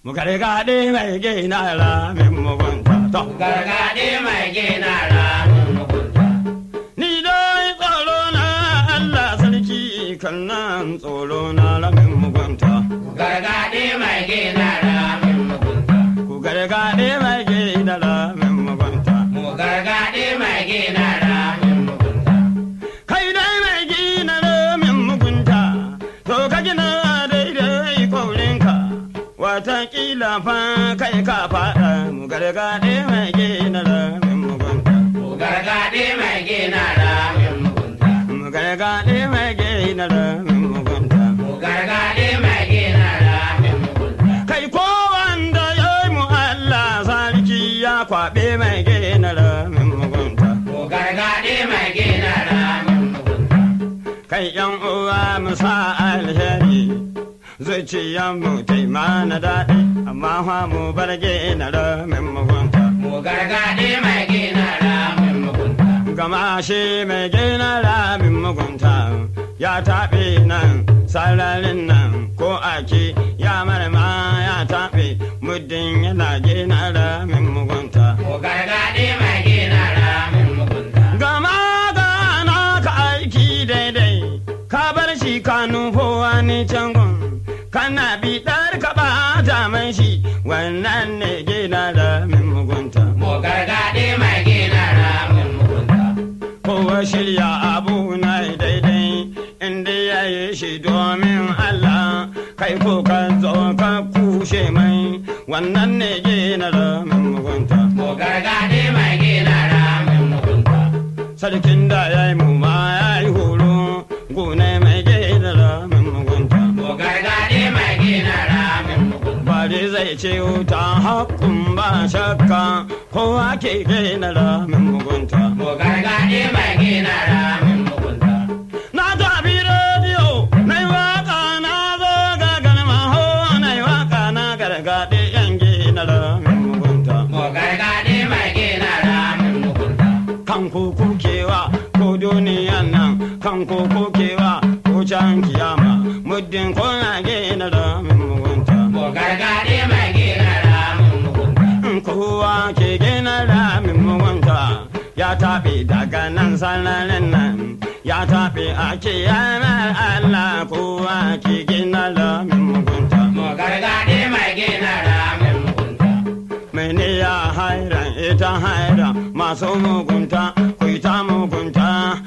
Mu gargaɗe mai gina ramin mugunta. To. Gargaɗe mai gina ramin mugunta. Ni dai tsoro na Allah sarki kan nan tsoro na ramin mugunta. Gargaɗe mai gina ramin mugunta. Ku gargaɗe mai gina ramin mugunta. Mu gargaɗe mai gina ramin mugunta. Kai dai mai gina ramin mugunta. To ka gina daidai kaurinka. Watakila fa kai ka faɗa mu gargaɗe mai gina ramin mugunta. Mu gargaɗe mai gina ramin mugunta. Mu gargaɗe mai gina ramin mugunta. Mu gargaɗe mai gina ramin mugunta. Kai ko wanda ya yi mu Allah sarki ya kwaɓe mai gina ramin mugunta. Mu gargaɗe mai gina ramin mugunta. Kai yan uwa mu sa alheri. Zuciyar mu taimana daɗi amma fa mu bar gina ramin mugunta. Mu gargaɗe mai gina ramin mugunta. Gama shi mai gina ramin mugunta ya taɓe nan sararin nan ko ake ya marma ya taɓe muddin yana gina ramin mugunta. Mu gargaɗe mai gina ramin mugunta. Gama gana ka aiki daidai ka bar shi ka nufo wani cangon. Kana biɗar ka ɓata man shi wannan ne gina ramin mugunta. Mu gargaɗe mai gina ramin mugunta. Kowa shirya abu na daidai inda ya yi shi domin Allah kai ko ka zo ka kushe mai wannan ne gina ramin mugunta. Mu gargaɗe mai gina ramin mugunta. Sarkin da ya yi mu ma ya yi horo gune mai gina ramin mugunta. Mu gargaɗe mai gina ramin mugunta. Bari zai ce wuta haƙƙun ba shakka kowa ke gina ramin mugunta. Mu gargaɗe mai gina ramin mugunta. Na tafi rediyo na yi waƙa na zo ga galma ho na yi waƙa na gargaɗe yan gina ramin mugunta. Mu gargaɗe mai gina ramin mugunta. Kan kuku kewa ko duniyan nan kan kuku kewa ko can kiyama muddin kuna gina ramin mugunta. Mu gargaɗe mai gina ramin mugunta. Kowa ke gina ramin mugunta ya taɓe daga nan sanarin nan ya taɓe ake yanar Allah kowa ke gina ramin mugunta. Mu gargaɗe mai gina ramin mugunta. Mene ya haira ita haira masu mugunta ku ta mugunta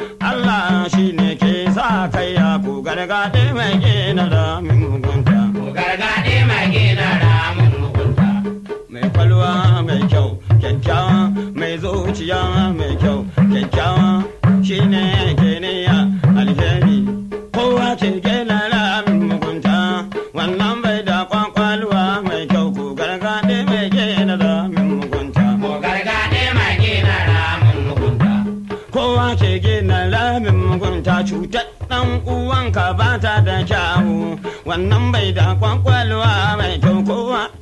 Allah shi ne ke sa kai ya ku gargaɗe mai gina ramin mugunta. Mu gargaɗe mai gina ramin mugunta. Mai kwalwa mai kyau kyakkyawa mai zuciya mai kyau kyakkyawa shi ne ke niya alheri kowa ke gina ramin mugunta wannan bai da kwakwalwa mai kyau ku gargaɗe mai gina ramin mugunta. Mu gargaɗe mai gina ramin mugunta. Kowa ke gina ramin mugunta cutar ɗan uwanka ba ta da kyawu wannan bai da kwakwalwa mai kyau kowa